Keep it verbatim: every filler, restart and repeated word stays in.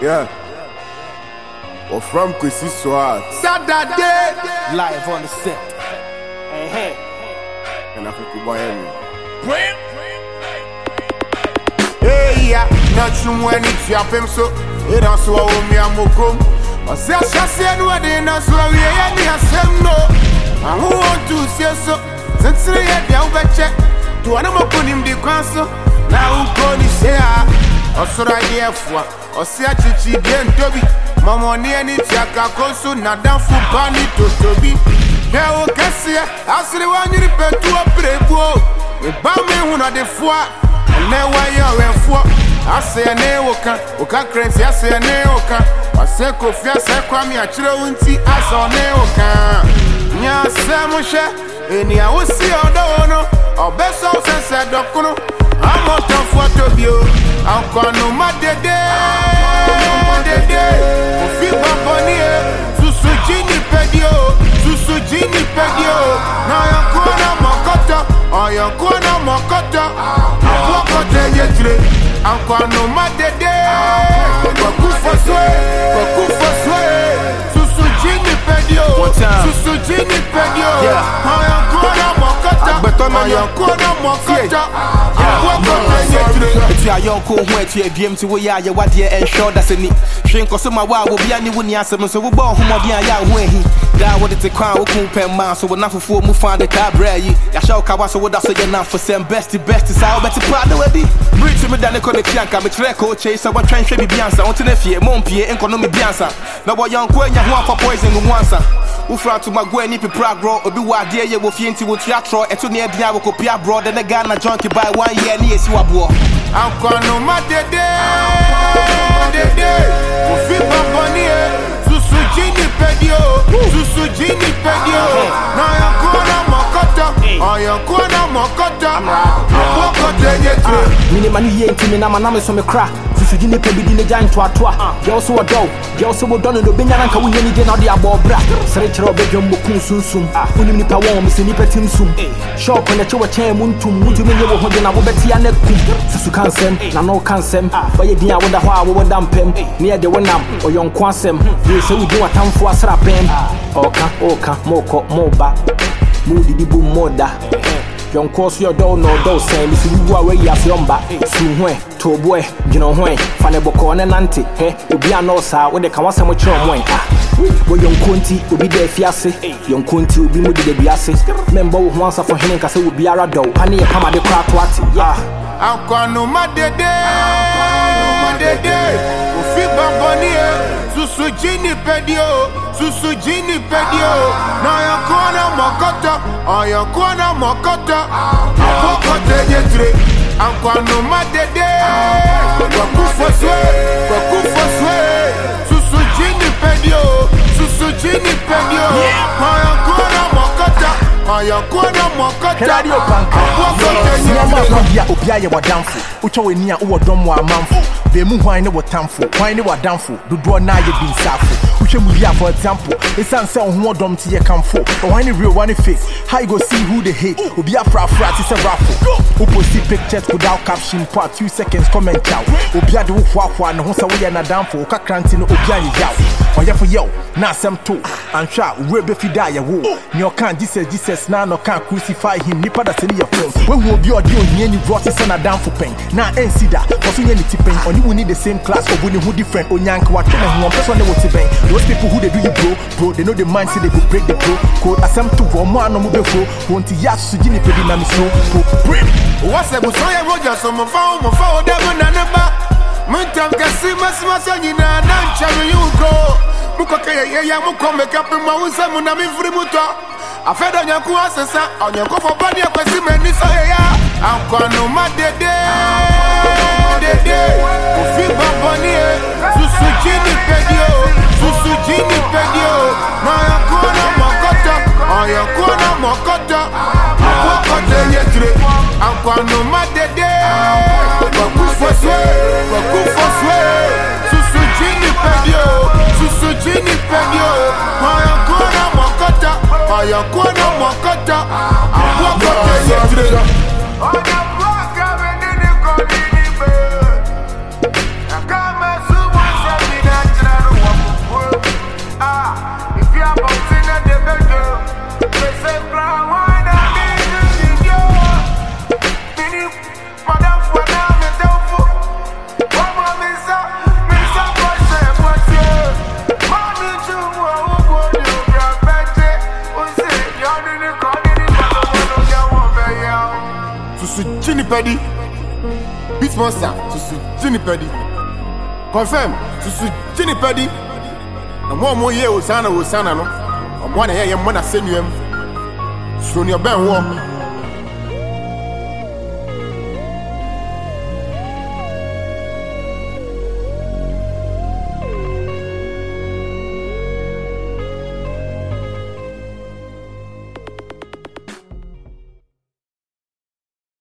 Yeah. Or from Kwesi Swat. Saturday. Live on the set. Hey, hey. And I think we buy him. Hey, yeah. Not you when it's your pimp, so it also owe me a mokum. I say, I say, no, they not so we are near some no. I want to say so. Since they had the overcheck, to an amount of him the council. Now, go to say, I saw the idea for. Or say, I chichi, then Toby. Mama, near it, Yaka, Koso, Nadam, Fubani, to Toby. Now, Cassia, I see the one you repair to a prebo. We bow me one of the four, and now why you're for. I say a neoka, Oka crazy, I say a neoka. I say, Kofia, Sakwami, I children, I saw neoka. Nya Samusha, and I will see all the honor, or best house and said, Dokono. I'm not on photo view. I'm going to my day, day, day. Feel Baboni, Susu Gini Pedio, Susu Gini Pedio. Now you're going to Mokota, or you're going to Mokota. I'm walking to Yetre. I'm going to my day, day. Waku for sway, Waku for sway. Susu Gini Pedio, Susu Gini Pedio. Now you're going to Mokota, or you're going to Mokota. If you are young, cool, where to a V M to where you are, what dear and sure that's a need. Shrink or some wow will be any one answer, so we'll born whom of ya when he that what it's a crown will come pen man, so we're not for move find the cabra. I shall cover so what I say enough for some best, best is our better partner with it. Bridge me down the corner, Kianka, but record chase, I want train should be Bianca, on to the fear, Montpier, and economy Bianca. Now, what young Quenya want for poison once. Who fly to my Gwen, if you progress, or be what dear you will feel into theatre, and to near Diabo Copia broad, and a Ghana junkie by one year near Swabo. I'm going to my day, day, day. Feel Baboni, Susu Gini Pedio, Susu Gini Pedio. Now you're going to Mokota, or you're going to Mokota. I'm walking to Yetre. Minimani Yen, and I'm a name of crack. Susu Gini Pedio, the giant to a toa. You also a dog. You also were done in the Benyanka when you get out the abobra. Search your bedroom, Mukun Sunsum. Unimi Pawam, Sinipa Timsum. Shock on the Chowa Chair Muntum, Mutumin, and I will bet Yanek. Susu Cansem, Nano Cansem, but you didn't wonder how we were dumping near the one or young Quansem. You say we do a time for a strapem. Oka, Oka, Moko, Moba, Moody the boom moda. Young course your door no door same if you are away as yomba. Soon, to a boy, you know, when Fanaboko and Nanti, eh, will be an osa when they come out so much on one. Well, young Conti will be there, Fiasse, young Conti will be with the Biasse. Member once for him, because it will be a rado, honey, a come at the crack, what? Yeah. I'm going to my day, day, day. Feel Baboni, Susu Gini Pedio, Susu Gini Pedio. Now you're going to Mokota, or you're going to Mokota. I'm walking to Yetre. I'm going to my day, day. Waku for sway, Waku for sway. Susu Gini Pedio, Susu Gini Pedio. Now you're going to Mokota. I am going to Mokota. Radio Banka. Obia Obia wa damfo. Ucho we nia uwo dom wa manfo. Be mu hwan ne wo tamfo. Hwan ne wa damfo. Dodo na ye bin safo. Uche mu bia for example. Esan se ho dom te ye kamfo. Hwan ne real one fake. How you go see who they hate? Obia fra fra ti se raffle. Upo see pictures without caption for a few seconds comment out. Obia de wo hwa hwa ne ho se we na damfo. Ka kranti no obia ye yaw. Oya for yo. Na sem to. Ansha we be fida ye wo. Nyo kan Jesus Jesus now no can crucify him. Nipa da send your friends. When we be audio ni any brought his son down for pain. Now and see that. Cause we need tipping. Only we need the same class of winning who different. Onyank what train and one person they will tipping. Those people who they do you bro, bro, they know the mind say they go break the pro code. As I'm to one more no move bro. Want to yash to Jimmy Pedi na mi slow. What's the Busoya Roger? So my phone, my phone, never none. Muntam kasi masimasa nyina na nchame yuko. Mukoke ye ya muko make up in my usa muna mi free muto. Afedo nyaku asesa, onyako for body akwesi meni so ya. Anko no ma dede. Dede. Ufi baboni e. Susu Gini Pedio. Susu Gini Pedio. Na yanko na mokota. Onyanko na mokota. Apoko de yetre. Anko no ma dede. Waku foswe. Waku foswe. Susu Gini Pedio. Susu Gini Pedio. Onyanko na mokota. Onyanko na mokota. Apoko de yetre. I got my super Paddy. Beat Monster, Susu Ginny Paddy. Confirm, Susu Ginny Paddy. And one more year, Osana, Osana, no. I'm one year, I'm one to send you. Soon your band walk.